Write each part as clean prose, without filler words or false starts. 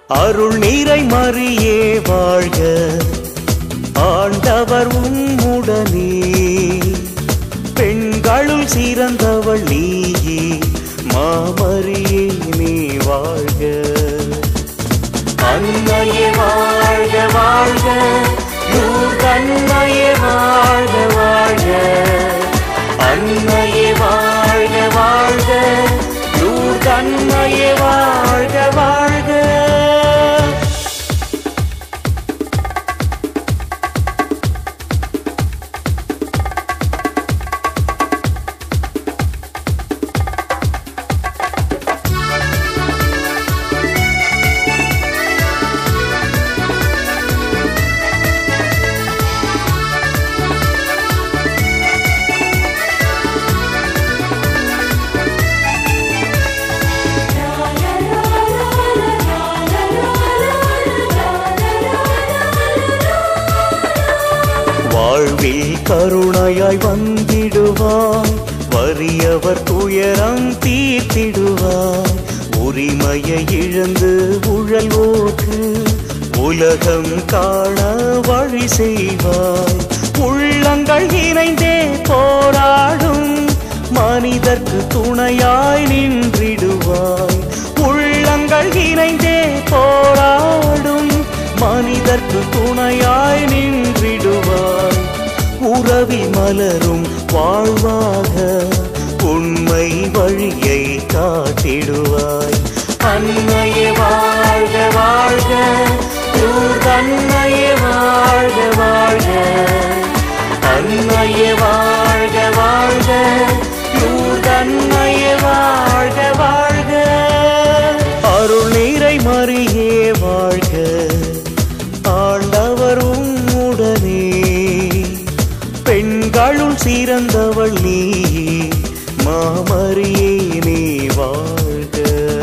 அருள் நீரை மறியே வாழ்க, ஆண்டவர் உம்முடனே. பெண்களுள் சிறந்தவள் நீயே, மாமரியே நீ வாழ்க. அன்னையே வாழ்க வாழ்க, அன்னையே வாழ்க வாழ்க. அன்னையே வாழ்க வாழ்க, அன்னையே வாழ்க வாழ்க. வாழ்வில் கருணையாய் வந்திடுவாய், வறியவர் துயரம் தீர்த்திடுவாய். உரிமையை இழந்து உழல்வோர்க்கு உலகம் காண வழி செய்வாய். உள்ளங்கள் இணைந்தே போராடும் மனிதர்க்கு துணையாய் நின்றிடுவாய். உள்ளங்கள் இணைந்தே போராடும் மனிதர்க்கு துணையாய் நின்றிடுவாய். உறவி மலரும் வாழ்வாக உண்மை வழியை காட்டிடுவாய். அன்னையே வாழ்க வாழ்க, அன்னையே வாழ்க வாழ்க. அன்னையே வாழ்க வாழ்க, அன்னையே வாழ்க வாழ்க. அருள் நீரை மறியே வாழ்க, ஆண்டவர் உம்முடனே. பெண்களுள் சிறந்தவள் நீ, மாமரியே நீ வாழ்க.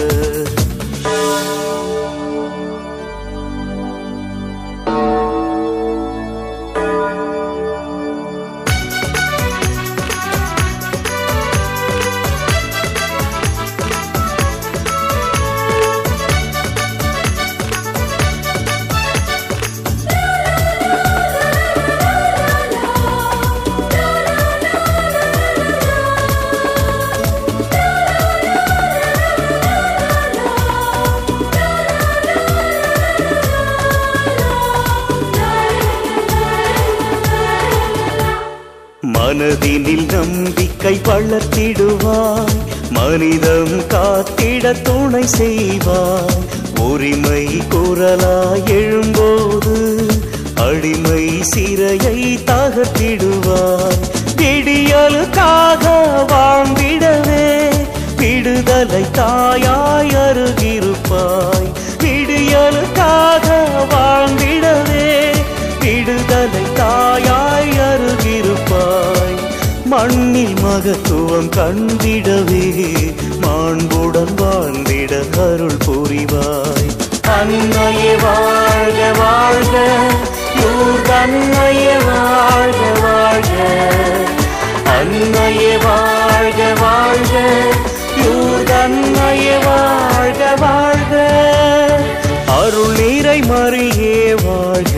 மனதினில் நம்பிக்கை வளர்த்திடுவாய், மனிதம் காத்திட துணை செய்வாய். உரிமை குரலாய் எழும்போது அடிமை சிறையை தகர்த்திடுவாய். விடியலுக்காக வாழ்ந்திடவே விடுதலை தாயாய் அருகிருப்பாய். விடியலுக்காக வாழ்ந்திடவே விடுதலை தாயாய் அருகிருப்பாய். மண்ணில் மகத்துவம் கண்டிடவே மாண்புடன் வாழ்ந்திட அருள் புரிவாய். அன்னையே வாழ்க வாழ்க, அன்னையே வாழ்க வாழ்க. அன்னையே வாழ்க வாழ்க, அன்னையே வாழ்க வாழ்க. அருள் நீரை மறியே வாழ்க,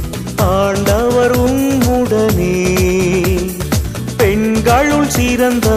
ஆண்டவர் உம்முடனே. பெண்களுள் சிறந்த